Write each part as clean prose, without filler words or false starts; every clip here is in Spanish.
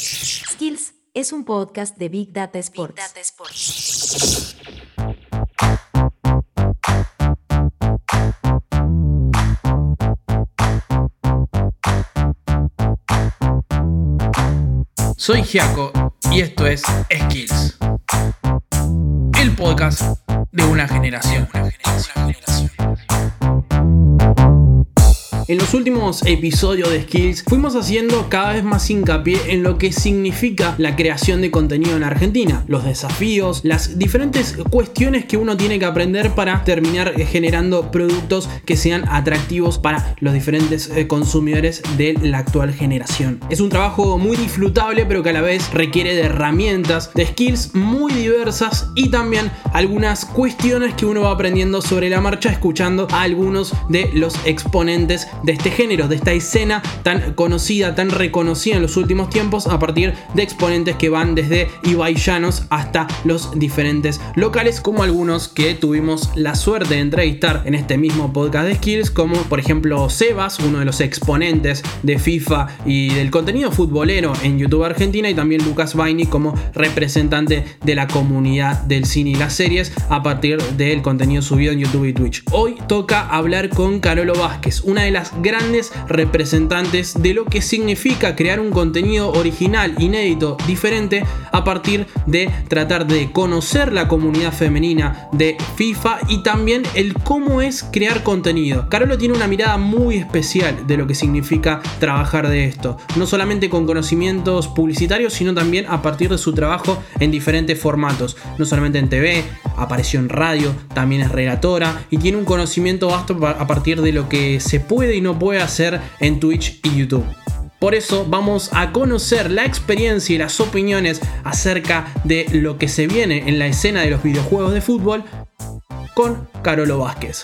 Skills es un podcast de Big Data Sports. Soy Giaco y esto es Skills, el podcast de una generación. En los últimos episodios de Skills fuimos haciendo cada vez más hincapié en lo que significa la creación de contenido en Argentina, los desafíos, las diferentes cuestiones que uno tiene que aprender para terminar generando productos que sean atractivos para los diferentes consumidores de la actual generación. Es un trabajo muy disfrutable, pero que a la vez requiere de herramientas, de skills muy diversas y también algunas cuestiones que uno va aprendiendo sobre la marcha escuchando a algunos de los exponentes de este género, de esta escena tan conocida, tan reconocida en los últimos tiempos, a partir de exponentes que van desde Ibai Llanos hasta los diferentes locales, como algunos que tuvimos la suerte de entrevistar en este mismo podcast de Skills, como por ejemplo Sebas, uno de los exponentes de FIFA y del contenido futbolero en YouTube Argentina, y también Lucas Baini como representante de la comunidad del cine y las series a partir del contenido subido en YouTube y Twitch. Hoy toca hablar con Carolo Vázquez, una de las grandes representantes de lo que significa crear un contenido original, inédito, diferente, a partir de tratar de conocer la comunidad femenina de FIFA y también el cómo es crear contenido. Carolo tiene una mirada muy especial de lo que significa trabajar de esto, no solamente con conocimientos publicitarios, sino también a partir de su trabajo en diferentes formatos, no solamente en TV, apareció en radio, también es relatora y tiene un conocimiento vasto a partir de lo que se puede y no puede hacer en Twitch y YouTube. Por eso vamos a conocer la experiencia y las opiniones acerca de lo que se viene en la escena de los videojuegos de fútbol con Carolo Vázquez.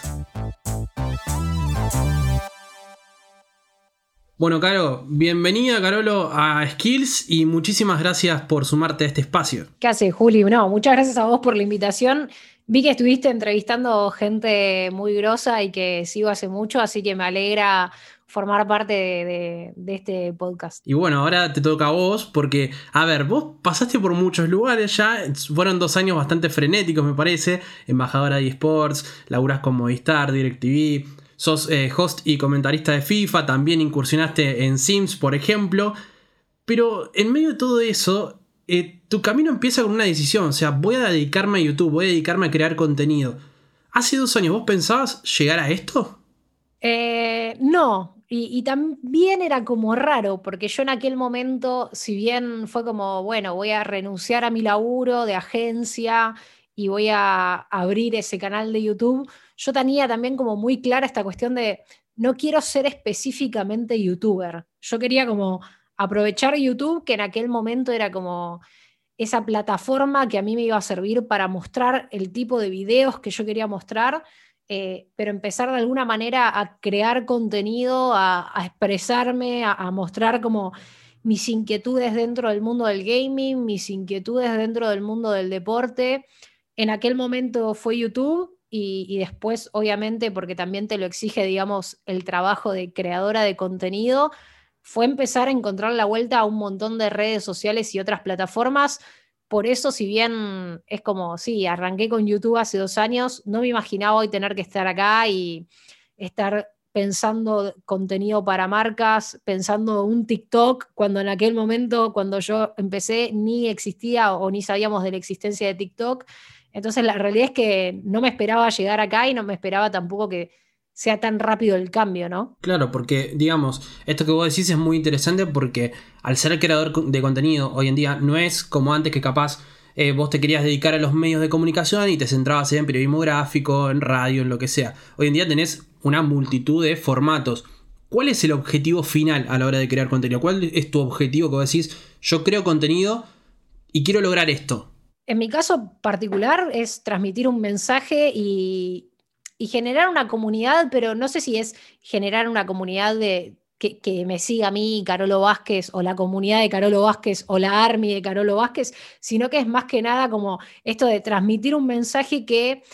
Bueno, Caro, bienvenida, Carolo, a Skills y muchísimas gracias por sumarte a este espacio. ¿Qué haces, Juli? No, muchas gracias a vos por la invitación. Vi que estuviste entrevistando gente muy grosa y que sigo hace mucho, así que me alegra formar parte de este podcast. Y bueno, ahora te toca a vos porque, a ver, vos pasaste por muchos lugares ya, fueron 2 años bastante frenéticos, me parece, embajadora de eSports, laburás con Movistar, DirecTV, sos host y comentarista de FIFA, también incursionaste en Sims, por ejemplo, pero en medio de todo eso, tu camino empieza con una decisión, o sea, voy a dedicarme a YouTube, voy a dedicarme a crear contenido. ¿Hace 2 años vos pensabas llegar a esto? No. Y también era como raro, porque yo en aquel momento, si bien fue como, bueno, voy a renunciar a mi laburo de agencia y voy a abrir ese canal de YouTube, yo tenía también como muy clara esta cuestión de no quiero ser específicamente youtuber. Yo quería como aprovechar YouTube, que en aquel momento era como esa plataforma que a mí me iba a servir para mostrar el tipo de videos que yo quería mostrar. Pero empezar de alguna manera a crear contenido, a expresarme, a mostrar como mis inquietudes dentro del mundo del gaming, mis inquietudes dentro del mundo del deporte. En aquel momento fue YouTube y después, obviamente, porque también te lo exige, digamos, el trabajo de creadora de contenido, fue empezar a encontrar la vuelta a un montón de redes sociales y otras plataformas. Por eso, si bien es como, sí, arranqué con YouTube hace 2 años, no me imaginaba hoy tener que estar acá y estar pensando contenido para marcas, pensando un TikTok, cuando en aquel momento, cuando yo empecé, ni existía o ni sabíamos de la existencia de TikTok. Entonces, la realidad es que no me esperaba llegar acá y no me esperaba tampoco que sea tan rápido el cambio, ¿no? Claro, porque, digamos, esto que vos decís es muy interesante porque al ser creador de contenido hoy en día no es como antes que capaz vos te querías dedicar a los medios de comunicación y te centrabas en periodismo gráfico, en radio, en lo que sea. Hoy en día tenés una multitud de formatos. ¿Cuál es el objetivo final a la hora de crear contenido? ¿Cuál es tu objetivo que vos decís, yo creo contenido y quiero lograr esto? En mi caso particular es transmitir un mensaje y generar una comunidad, pero no sé si es generar una comunidad que me siga a mí, Carolo Vázquez, o la comunidad de Carolo Vázquez, o la Army de Carolo Vázquez, sino que es más que nada como esto de transmitir un mensaje que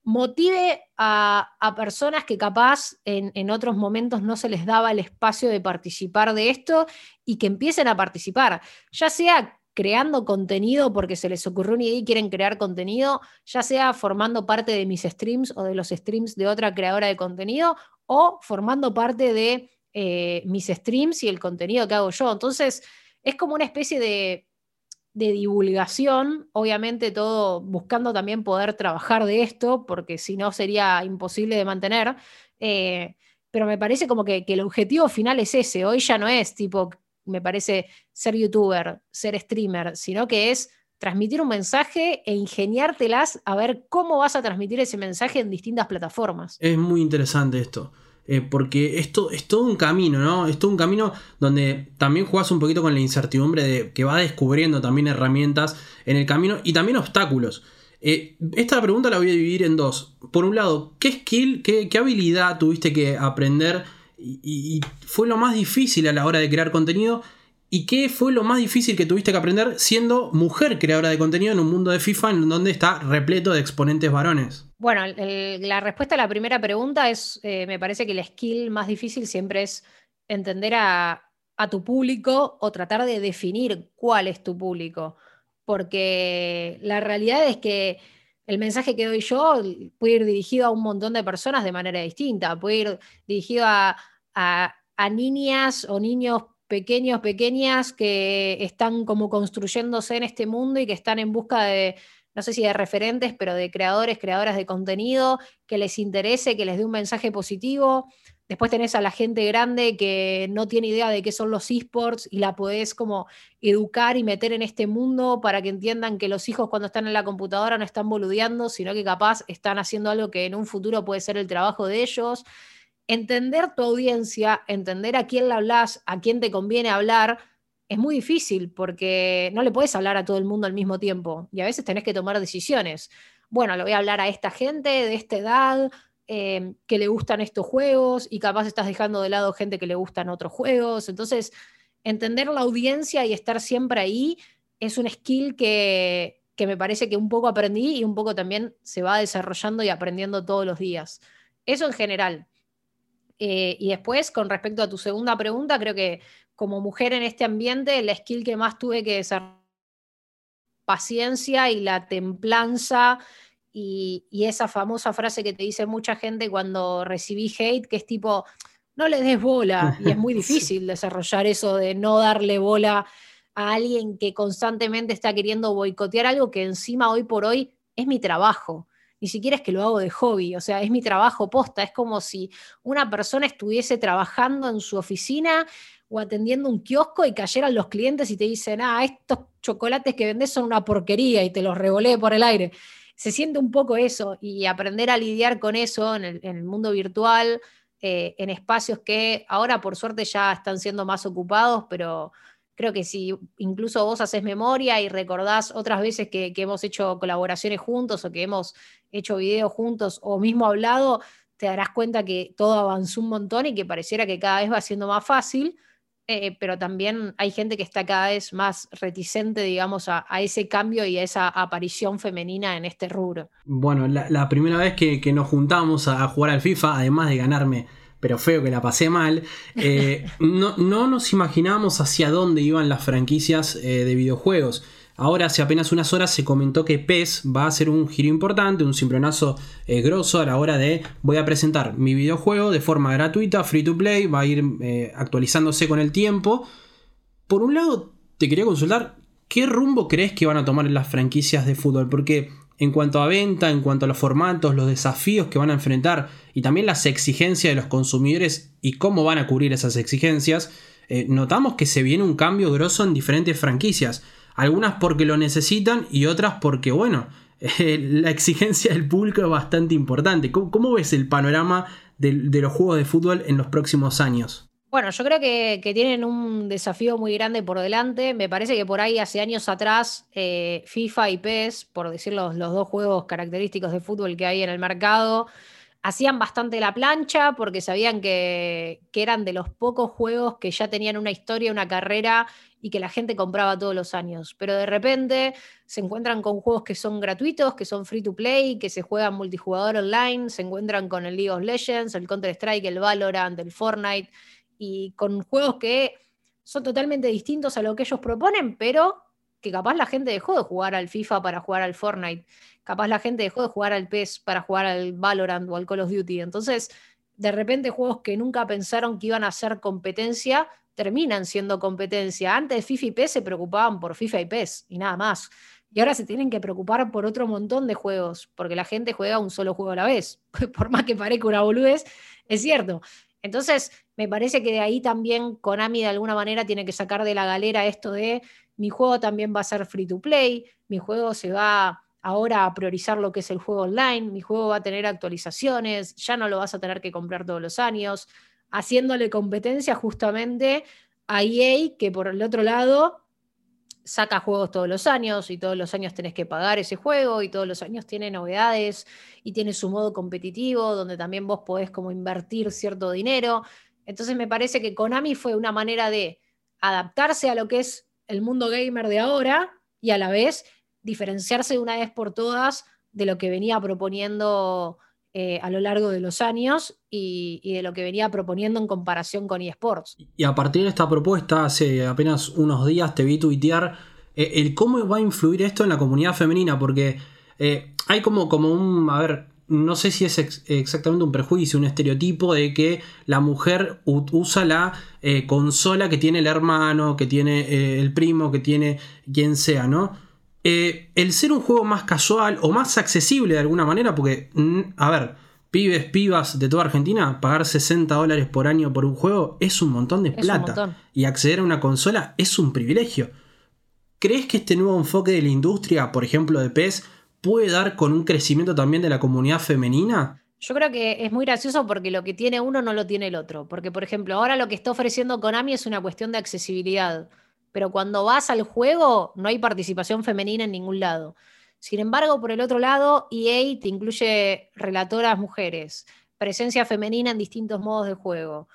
motive a personas que capaz en otros momentos no se les daba el espacio de participar de esto y que empiecen a participar, ya sea creando contenido porque se les ocurrió una idea y quieren crear contenido, ya sea formando parte de mis streams o de los streams de otra creadora de contenido, o formando parte de mis streams y el contenido que hago yo. Entonces, es como una especie de divulgación, obviamente todo buscando también poder trabajar de esto, porque si no sería imposible de mantener, eh, pero me parece como que el objetivo final es ese. Hoy ya no es tipo, me parece, ser youtuber, ser streamer, sino que es transmitir un mensaje e ingeniártelas a ver cómo vas a transmitir ese mensaje en distintas plataformas. Es muy interesante esto. Porque esto es todo un camino, ¿no? Es todo un camino donde también jugás un poquito con la incertidumbre de que vas descubriendo también herramientas en el camino y también obstáculos. Esta pregunta la voy a dividir en dos. Por un lado, ¿qué skill, qué habilidad tuviste que aprender y fue lo más difícil a la hora de crear contenido? ¿Y qué fue lo más difícil que tuviste que aprender siendo mujer creadora de contenido en un mundo de FIFA en donde está repleto de exponentes varones? Bueno, la respuesta a la primera pregunta es, me parece que el skill más difícil siempre es entender a tu público o tratar de definir cuál es tu público. Porque la realidad es que el mensaje que doy yo puede ir dirigido a un montón de personas de manera distinta. Puede ir dirigido a niñas o niños pequeños, pequeñas que están como construyéndose en este mundo y que están en busca de, no sé si de referentes, pero de creadores, creadoras de contenido, que les interese, que les dé un mensaje positivo. Después tenés a la gente grande que no tiene idea de qué son los esports y la podés como educar y meter en este mundo para que entiendan que los hijos cuando están en la computadora no están boludeando, sino que capaz están haciendo algo que en un futuro puede ser el trabajo de ellos. Entender tu audiencia, entender a quién le hablas, a quién te conviene hablar, es muy difícil porque no le puedes hablar a todo el mundo al mismo tiempo y a veces tenés que tomar decisiones. Bueno, le voy a hablar a esta gente de esta edad, que le gustan estos juegos y capaz estás dejando de lado gente que le gustan otros juegos. Entonces, entender la audiencia y estar siempre ahí es un skill que me parece que un poco aprendí y un poco también se va desarrollando y aprendiendo todos los días. Eso en general. Y después, con respecto a tu segunda pregunta, creo que como mujer en este ambiente, la skill que más tuve que desarrollar paciencia y la templanza y esa famosa frase que te dice mucha gente cuando recibí hate, que es tipo, no le des bola. Y es muy Sí. difícil desarrollar eso de no darle bola a alguien que constantemente está queriendo boicotear algo que encima hoy por hoy es mi trabajo. Ni siquiera es que lo hago de hobby, o sea, es mi trabajo posta. Es como si una persona estuviese trabajando en su oficina o atendiendo un kiosco y cayeran los clientes y te dicen, ah, estos chocolates que vendés son una porquería y te los revolé por el aire. Se siente un poco eso y aprender a lidiar con eso en el mundo virtual, en espacios que ahora por suerte ya están siendo más ocupados, pero creo que si incluso vos haces memoria y recordás otras veces que hemos hecho colaboraciones juntos o que hemos hecho videos juntos o mismo hablado, te darás cuenta que todo avanzó un montón y que pareciera que cada vez va siendo más fácil, pero también hay gente que está cada vez más reticente, digamos, a ese cambio y a esa aparición femenina en este rubro. Bueno, la primera vez que nos juntamos a jugar al FIFA, además de ganarme, pero feo que la pasé mal, no nos imaginábamos hacia dónde iban las franquicias de videojuegos. Ahora, hace apenas unas horas se comentó que PES va a hacer un giro importante, un cimbronazo grosso a la hora de voy a presentar mi videojuego de forma gratuita, free to play, va a ir actualizándose con el tiempo. Por un lado, te quería consultar, ¿qué rumbo crees que van a tomar las franquicias de fútbol? Porque en cuanto a venta, en cuanto a los formatos, los desafíos que van a enfrentar y también las exigencias de los consumidores y cómo van a cubrir esas exigencias, notamos que se viene un cambio grosso en diferentes franquicias. Algunas porque lo necesitan y otras porque, bueno, la exigencia del público es bastante importante. ¿Cómo ves el panorama de los juegos de fútbol en los próximos años? Bueno, yo creo que tienen un desafío muy grande por delante. Me parece que por ahí hace años atrás, FIFA y PES, por decir los dos juegos característicos de fútbol que hay en el mercado, hacían bastante la plancha porque sabían que eran de los pocos juegos que ya tenían una historia, una carrera y que la gente compraba todos los años. Pero de repente se encuentran con juegos que son gratuitos, que son free to play, que se juegan multijugador online, se encuentran con el League of Legends, el Counter-Strike, el Valorant, el Fortnite, y con juegos que son totalmente distintos a lo que ellos proponen, pero que capaz la gente dejó de jugar al FIFA para jugar al Fortnite, capaz la gente dejó de jugar al PES para jugar al Valorant o al Call of Duty. Entonces, de repente juegos que nunca pensaron que iban a ser competencia, terminan siendo competencia. Antes FIFA y PES se preocupaban por FIFA y PES y nada más. Y ahora se tienen que preocupar por otro montón de juegos, porque la gente juega un solo juego a la vez. Por más que parezca una boludez, es cierto. Entonces, me parece que de ahí también Konami de alguna manera tiene que sacar de la galera esto de mi juego también va a ser free to play, mi juego se va ahora a priorizar lo que es el juego online, mi juego va a tener actualizaciones, ya no lo vas a tener que comprar todos los años, haciéndole competencia justamente a EA, que por el otro lado saca juegos todos los años y todos los años tenés que pagar ese juego y todos los años tiene novedades y tiene su modo competitivo donde también vos podés como invertir cierto dinero. Entonces me parece que Konami fue una manera de adaptarse a lo que es el mundo gamer de ahora y a la vez diferenciarse de una vez por todas de lo que venía proponiendo a lo largo de los años y de lo que venía proponiendo en comparación con eSports. Y a partir de esta propuesta, hace apenas unos días te vi tuitear el cómo va a influir esto en la comunidad femenina, porque hay como un, a ver, no sé si es exactamente un prejuicio, un estereotipo de que la mujer usa la consola que tiene el hermano, que tiene el primo, que tiene quien sea, ¿no? El ser un juego más casual o más accesible de alguna manera, porque, a ver, pibes, pibas de toda Argentina, pagar $60 por año por un juego es un montón de plata. Un montón. Y acceder a una consola es un privilegio. ¿Crees que este nuevo enfoque de la industria, por ejemplo de PES, puede dar con un crecimiento también de la comunidad femenina? Yo creo que es muy gracioso porque lo que tiene uno no lo tiene el otro. Porque, por ejemplo, ahora lo que está ofreciendo Konami es una cuestión de accesibilidad. Pero cuando vas al juego no hay participación femenina en ningún lado. Sin embargo, por el otro lado, EA te incluye relatoras mujeres, presencia femenina en distintos modos de juego.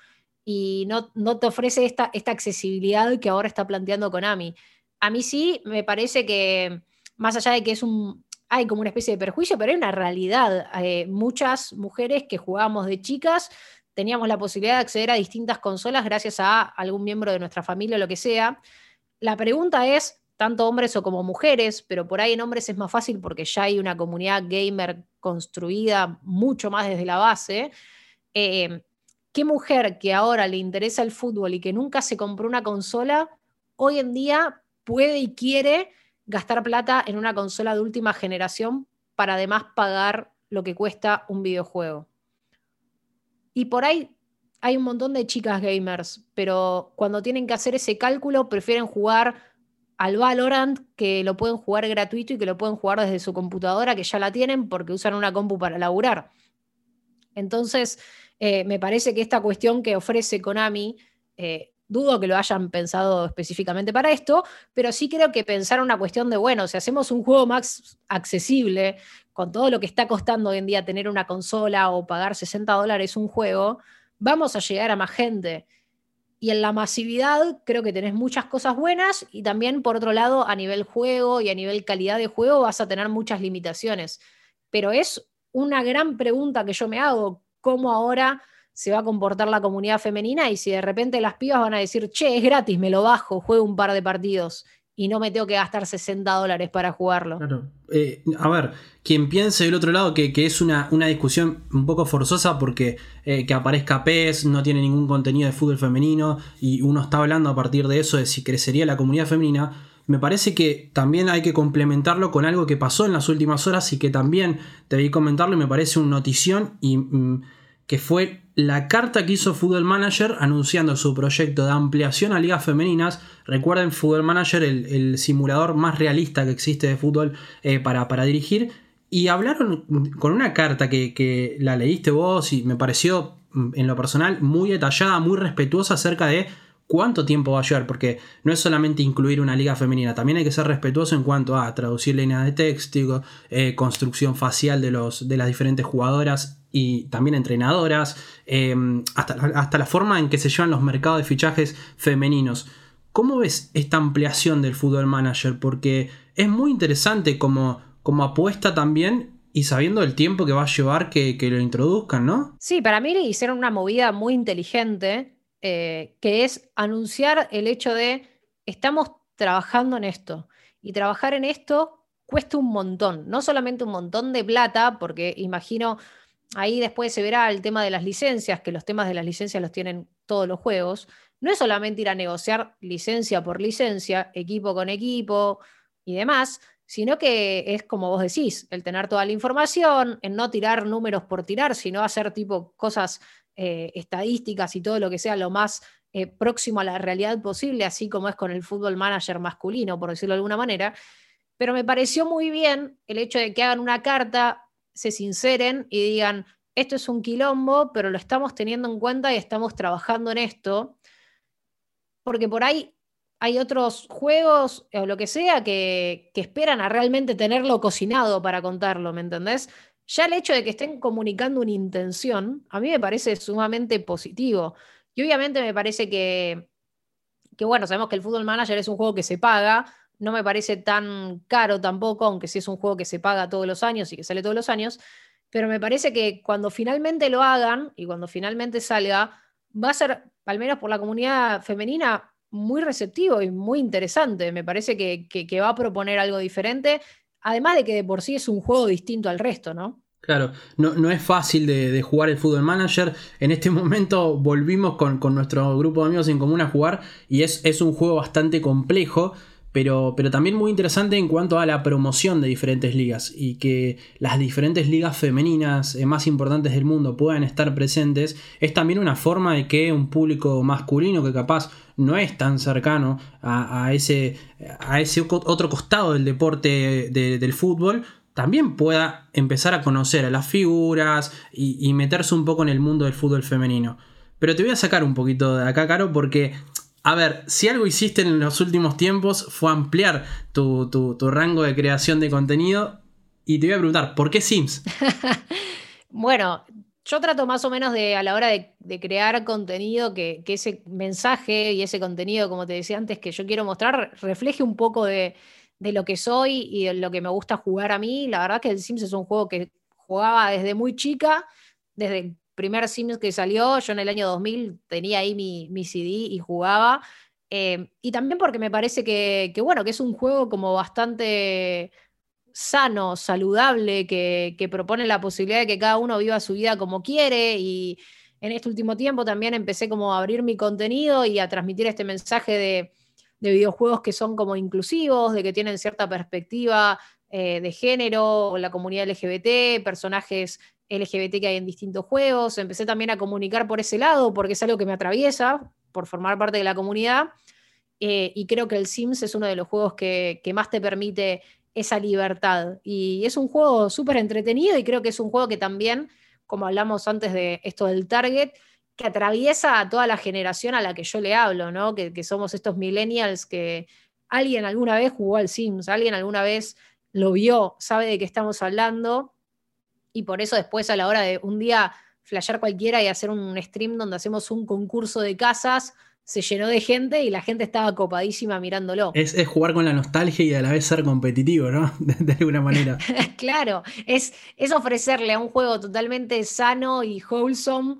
Y no te ofrece esta accesibilidad que ahora está planteando Konami. A mí sí me parece que, más allá de que hay como una especie de perjuicio, pero hay una realidad. Muchas mujeres que jugábamos de chicas teníamos la posibilidad de acceder a distintas consolas gracias a algún miembro de nuestra familia o lo que sea. La pregunta es, tanto hombres o como mujeres, pero por ahí en hombres es más fácil porque ya hay una comunidad gamer construida mucho más desde la base. ¿Qué mujer que ahora le interesa el fútbol y que nunca se compró una consola, hoy en día puede y quiere gastar plata en una consola de última generación para además pagar lo que cuesta un videojuego? Y por ahí hay un montón de chicas gamers, pero cuando tienen que hacer ese cálculo prefieren jugar al Valorant, que lo pueden jugar gratuito y que lo pueden jugar desde su computadora, que ya la tienen porque usan una compu para laburar. Entonces, me parece que esta cuestión que ofrece Konami, dudo que lo hayan pensado específicamente para esto, pero sí creo que pensar una cuestión de, bueno, si hacemos un juego más accesible, con todo lo que está costando hoy en día tener una consola o pagar $60 un juego, vamos a llegar a más gente. Y en la masividad creo que tenés muchas cosas buenas y también, por otro lado, a nivel juego y a nivel calidad de juego vas a tener muchas limitaciones. Pero es una gran pregunta que yo me hago, ¿cómo ahora se va a comportar la comunidad femenina? Y si de repente las pibas van a decir, che, es gratis, me lo bajo, juego un par de partidos y no me tengo que gastar $60 para jugarlo. Claro. A ver, quien piense del otro lado que es una discusión un poco forzosa porque que aparezca PES, no tiene ningún contenido de fútbol femenino y uno está hablando a partir de eso de si crecería la comunidad femenina, me parece que también hay que complementarlo con algo que pasó en las últimas horas y que también debí comentarlo y me parece una notición y que fue la carta que hizo Football Manager anunciando su proyecto de ampliación a ligas femeninas. Recuerden, Football Manager, el simulador más realista que existe de fútbol para dirigir. Y hablaron con una carta que la leíste vos y me pareció, en lo personal, muy detallada, muy respetuosa acerca de cuánto tiempo va a llevar, porque no es solamente incluir una liga femenina, también hay que ser respetuoso en cuanto a traducir líneas de texto, construcción facial de las diferentes jugadoras y también entrenadoras, hasta la forma en que se llevan los mercados de fichajes femeninos. ¿Cómo ves esta ampliación del Football Manager? Porque es muy interesante como apuesta también, y sabiendo el tiempo que va a llevar que lo introduzcan, ¿no? Sí, para mí le hicieron una movida muy inteligente, que es anunciar el hecho de estamos trabajando en esto. Y trabajar en esto cuesta un montón, no solamente un montón de plata, porque imagino, ahí después se verá el tema de las licencias, que los temas de las licencias los tienen todos los juegos. No es solamente ir a negociar licencia por licencia, equipo con equipo y demás, sino que es como vos decís, el tener toda la información, en no tirar números por tirar, sino hacer tipo cosas estadísticas y todo lo que sea lo más próximo a la realidad posible, así como es con el Football Manager masculino, por decirlo de alguna manera. Pero me pareció muy bien el hecho de que hagan una carta, se sinceren y digan, esto es un quilombo, pero lo estamos teniendo en cuenta y estamos trabajando en esto, porque por ahí hay otros juegos o lo que sea que esperan a realmente tenerlo cocinado para contarlo, ¿me entendés? Ya el hecho de que estén comunicando una intención, a mí me parece sumamente positivo. Y obviamente me parece que bueno, sabemos que el Football Manager es un juego que se paga, no me parece tan caro tampoco, aunque sí es un juego que se paga todos los años y que sale todos los años, pero me parece que cuando finalmente lo hagan y cuando finalmente salga, va a ser, al menos por la comunidad femenina, muy receptivo y muy interesante. Me parece que va a proponer algo diferente, además de que de por sí es un juego distinto al resto, ¿no? Claro, no es fácil de jugar el Football Manager. En este momento volvimos con nuestro grupo de amigos en común a jugar y es un juego bastante complejo, pero también muy interesante en cuanto a la promoción de diferentes ligas y que las diferentes ligas femeninas más importantes del mundo puedan estar presentes. Es también una forma de que un público masculino que capaz no es tan cercano a ese otro costado del deporte del fútbol también pueda empezar a conocer a las figuras y meterse un poco en el mundo del fútbol femenino. Pero te voy a sacar un poquito de acá, Caro, porque, a ver, si algo hiciste en los últimos tiempos fue ampliar tu rango de creación de contenido. Y te voy a preguntar, ¿por qué Sims? Bueno, yo trato más o menos de, a la hora de crear contenido, que ese mensaje y ese contenido, como te decía antes, que yo quiero mostrar, refleje un poco de lo que soy y de lo que me gusta jugar a mí. La verdad que el Sims es un juego que jugaba desde muy chica, desde el primer Sims que salió, yo en el año 2000 tenía ahí mi CD y jugaba. Y también porque me parece bueno, que es un juego como bastante sano, saludable, que propone la posibilidad de que cada uno viva su vida como quiere. Y en este último tiempo también empecé como a abrir mi contenido y a transmitir este mensaje de videojuegos que son como inclusivos, de que tienen cierta perspectiva de género, la comunidad LGBT, personajes LGBT que hay en distintos juegos. Empecé también a comunicar por ese lado, porque es algo que me atraviesa, por formar parte de la comunidad. Y creo que el Sims es uno de los juegos que más te permite esa libertad. Y es un juego súper entretenido y creo que es un juego que también, como hablamos antes de esto del target, que atraviesa a toda la generación a la que yo le hablo, ¿no? Que somos estos millennials que alguien alguna vez jugó al Sims, alguien alguna vez lo vio, sabe de qué estamos hablando, y por eso después a la hora de un día flashear cualquiera y hacer un stream donde hacemos un concurso de casas, se llenó de gente y la gente estaba copadísima mirándolo. Es jugar con la nostalgia y a la vez ser competitivo, ¿no? De alguna manera. Claro, es ofrecerle a un juego totalmente sano y wholesome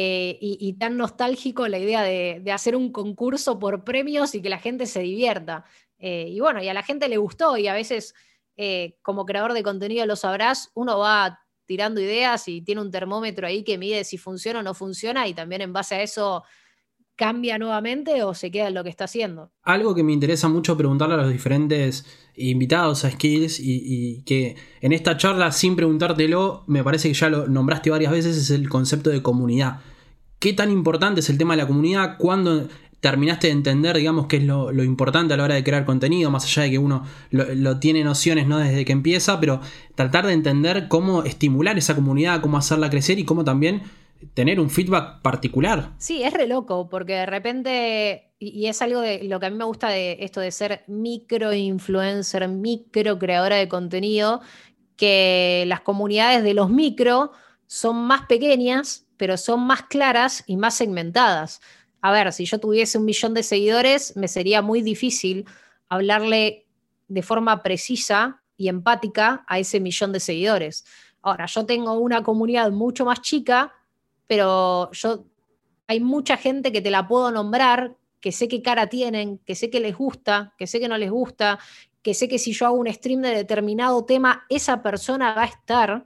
y tan nostálgico la idea de hacer un concurso por premios y que la gente se divierta. Y bueno, y a la gente le gustó y a veces como creador de contenido lo sabrás, uno va tirando ideas y tiene un termómetro ahí que mide si funciona o no funciona y también en base a eso cambia nuevamente o se queda en lo que está haciendo. Algo que me interesa mucho preguntarle a los diferentes invitados a Skills y que en esta charla sin preguntártelo, me parece que ya lo nombraste varias veces, es el concepto de comunidad. ¿Qué tan importante es el tema de la comunidad? ¿Cuándo terminaste de entender, digamos, qué es lo importante a la hora de crear contenido? Más allá de que uno lo tiene nociones, ¿no?, desde que empieza, pero tratar de entender cómo estimular esa comunidad, cómo hacerla crecer y cómo también tener un feedback particular. Sí, es re loco, porque de repente, y es algo de lo que a mí me gusta de esto de ser micro influencer, micro creadora de contenido, que las comunidades de los micro son más pequeñas, pero son más claras y más segmentadas. A ver, si yo tuviese 1 millón de seguidores, me sería muy difícil hablarle de forma precisa y empática a ese 1 millón de seguidores. Ahora, yo tengo una comunidad mucho más chica, pero hay mucha gente que te la puedo nombrar, que sé qué cara tienen, que sé que les gusta, que sé que no les gusta, que sé que si yo hago un stream de determinado tema, esa persona va a estar,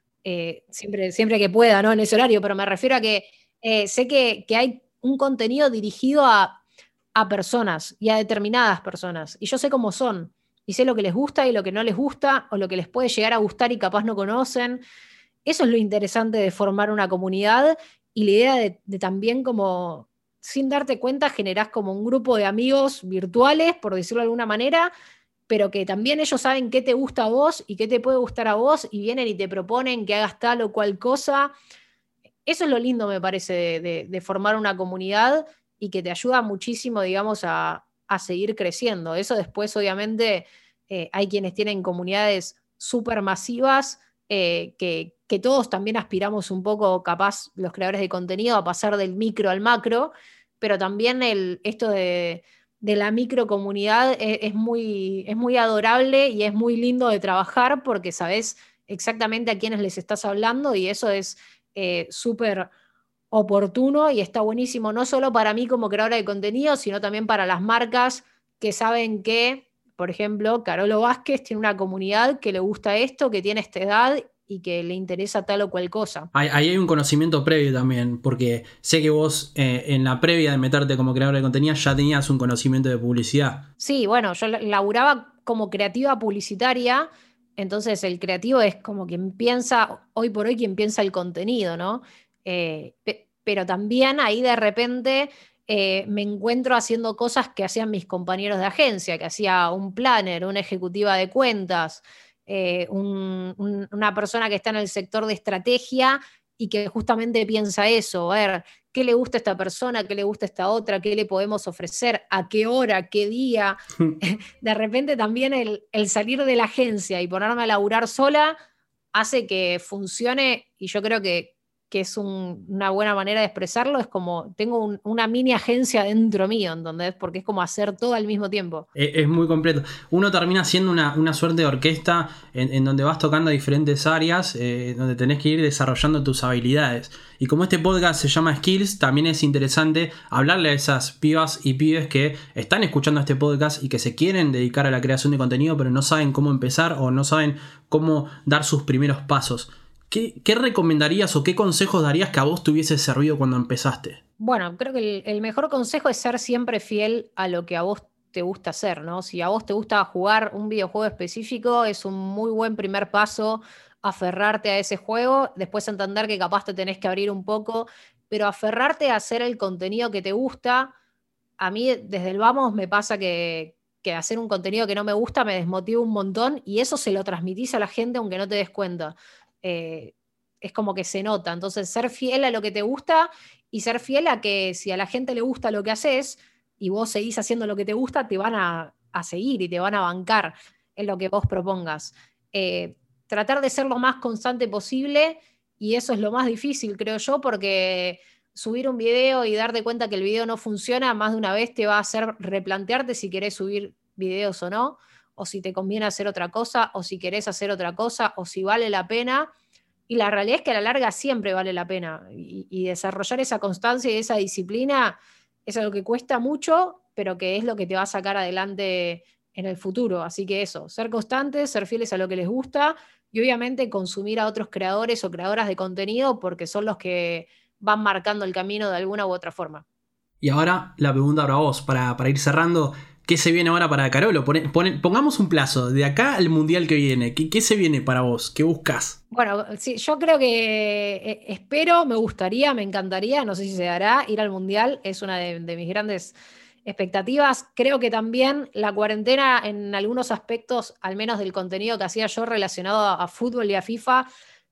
siempre que pueda, ¿no? En ese horario, pero me refiero a que sé que hay un contenido dirigido a personas y a determinadas personas, y yo sé cómo son, y sé lo que les gusta y lo que no les gusta, o lo que les puede llegar a gustar y capaz no conocen. Eso es lo interesante de formar una comunidad y la idea de también como, sin darte cuenta, generás como un grupo de amigos virtuales, por decirlo de alguna manera, pero que también ellos saben qué te gusta a vos y qué te puede gustar a vos y vienen y te proponen que hagas tal o cual cosa. Eso es lo lindo, me parece, de formar una comunidad y que te ayuda muchísimo, digamos, a seguir creciendo. Eso después, obviamente, hay quienes tienen comunidades súper masivas, que todos también aspiramos un poco, capaz, los creadores de contenido, a pasar del micro al macro, pero también esto de la microcomunidad es muy adorable y es muy lindo de trabajar porque sabes exactamente a quiénes les estás hablando y eso es súper oportuno y está buenísimo, no solo para mí como creadora de contenido, sino también para las marcas que saben que, por ejemplo, Carolo Vázquez tiene una comunidad que le gusta esto, que tiene esta edad y que le interesa tal o cual cosa. Ahí hay un conocimiento previo también, porque sé que vos en la previa de meterte como creador de contenido ya tenías un conocimiento de publicidad. Sí, bueno, yo laburaba como creativa publicitaria, entonces el creativo es como quien piensa, hoy por hoy, quien piensa el contenido, ¿no? Pero también ahí de repente me encuentro haciendo cosas que hacían mis compañeros de agencia, que hacía un planner, una ejecutiva de cuentas, una persona que está en el sector de estrategia y que justamente piensa eso, a ver, qué le gusta a esta persona, qué le gusta a esta otra, qué le podemos ofrecer, a qué hora, qué día. De repente también el salir de la agencia y ponerme a laburar sola hace que funcione y yo creo que es una buena manera de expresarlo, es como tengo una mini agencia dentro mío, ¿entendés? Porque es como hacer todo al mismo tiempo. Es muy completo. Uno termina siendo una suerte de orquesta en donde vas tocando diferentes áreas, donde tenés que ir desarrollando tus habilidades. Y como este podcast se llama Skills, también es interesante hablarle a esas pibas y pibes que están escuchando este podcast y que se quieren dedicar a la creación de contenido, pero no saben cómo empezar o no saben cómo dar sus primeros pasos. ¿Qué recomendarías o qué consejos darías que a vos te hubiese servido cuando empezaste? Bueno, creo que el mejor consejo es ser siempre fiel a lo que a vos te gusta hacer, ¿no? Si a vos te gusta jugar un videojuego específico, es un muy buen primer paso aferrarte a ese juego, después entender que capaz te tenés que abrir un poco, pero aferrarte a hacer el contenido que te gusta. A mí desde el vamos me pasa que hacer un contenido que no me gusta me desmotiva un montón y eso se lo transmitís a la gente aunque no te des cuenta. Eh, es como que se nota. Entonces, ser fiel a lo que te gusta y ser fiel a que si a la gente le gusta lo que haces y vos seguís haciendo lo que te gusta, te van a seguir y te van a bancar en lo que vos propongas. Tratar de ser lo más constante posible y eso es lo más difícil, creo yo, porque subir un video y darte cuenta que el video no funciona más de una vez te va a hacer replantearte si querés subir videos o no, o si te conviene hacer otra cosa, o si querés hacer otra cosa, o si vale la pena. Y la realidad es que a la larga siempre vale la pena. Y desarrollar esa constancia y esa disciplina es algo que cuesta mucho, pero que es lo que te va a sacar adelante en el futuro. Así que eso, ser constantes, ser fieles a lo que les gusta y obviamente consumir a otros creadores o creadoras de contenido porque son los que van marcando el camino de alguna u otra forma. Y ahora la pregunta para vos, para ir cerrando, ¿qué se viene ahora para Carolo? Pongamos un plazo, de acá al mundial que viene, ¿qué se viene para vos? ¿Qué buscas? Bueno, sí, yo creo que espero, me gustaría, me encantaría, no sé si se dará, ir al Mundial, es una de mis grandes expectativas. Creo que también la cuarentena en algunos aspectos, al menos del contenido que hacía yo relacionado a fútbol y a FIFA,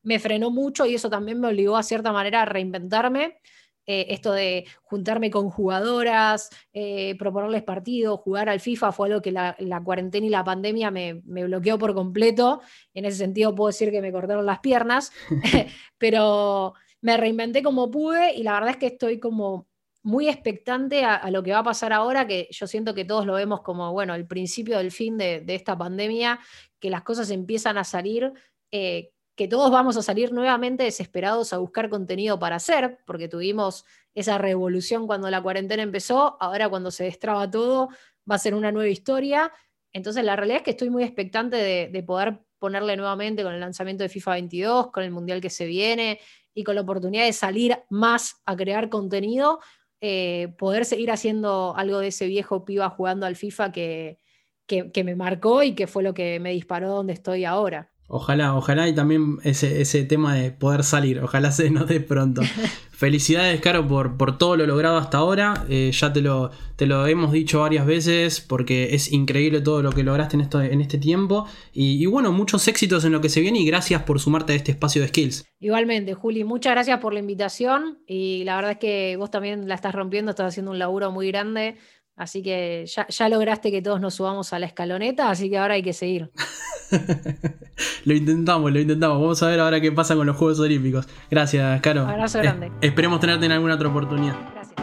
me frenó mucho y eso también me obligó a cierta manera a reinventarme. Esto de juntarme con jugadoras, proponerles partidos, jugar al FIFA fue algo que la cuarentena y la pandemia me bloqueó por completo. En ese sentido puedo decir que me cortaron las piernas, pero me reinventé como pude y la verdad es que estoy como muy expectante a lo que va a pasar ahora, que yo siento que todos lo vemos como, bueno, el principio del fin de esta pandemia, que las cosas empiezan a salir, que todos vamos a salir nuevamente desesperados a buscar contenido para hacer, porque tuvimos esa revolución cuando la cuarentena empezó, ahora cuando se destraba todo va a ser una nueva historia. Entonces la realidad es que estoy muy expectante de poder ponerle nuevamente con el lanzamiento de FIFA 22, con el Mundial que se viene y con la oportunidad de salir más a crear contenido, poder seguir haciendo algo de ese viejo piba jugando al FIFA que me marcó y que fue lo que me disparó donde estoy ahora. Ojalá y también ese tema de poder salir, ojalá se nos dé pronto. Felicidades, Caro, por todo lo logrado hasta ahora. Ya te lo hemos dicho varias veces porque es increíble todo lo que lograste en este tiempo. Y bueno, muchos éxitos en lo que se viene y gracias por sumarte a este espacio de Skills. Igualmente, Juli, muchas gracias por la invitación y la verdad es que vos también la estás rompiendo, estás haciendo un laburo muy grande. Así que ya lograste que todos nos subamos a la escaloneta, así que ahora hay que seguir. Lo intentamos. Vamos a ver ahora qué pasa con los Juegos Olímpicos. Gracias, Caro. Abrazo grande. Esperemos tenerte en alguna otra oportunidad. Gracias.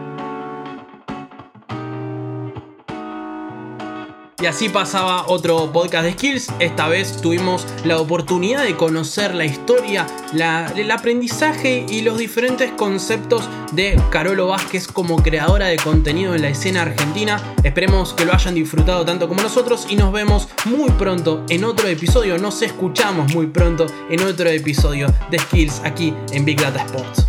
Y así pasaba otro podcast de Skills. Esta vez tuvimos la oportunidad de conocer la historia, el aprendizaje y los diferentes conceptos de Carolo Vázquez como creadora de contenido en la escena argentina. Esperemos que lo hayan disfrutado tanto como nosotros y nos vemos muy pronto en otro episodio. Nos escuchamos muy pronto en otro episodio de Skills aquí en Big Data Sports.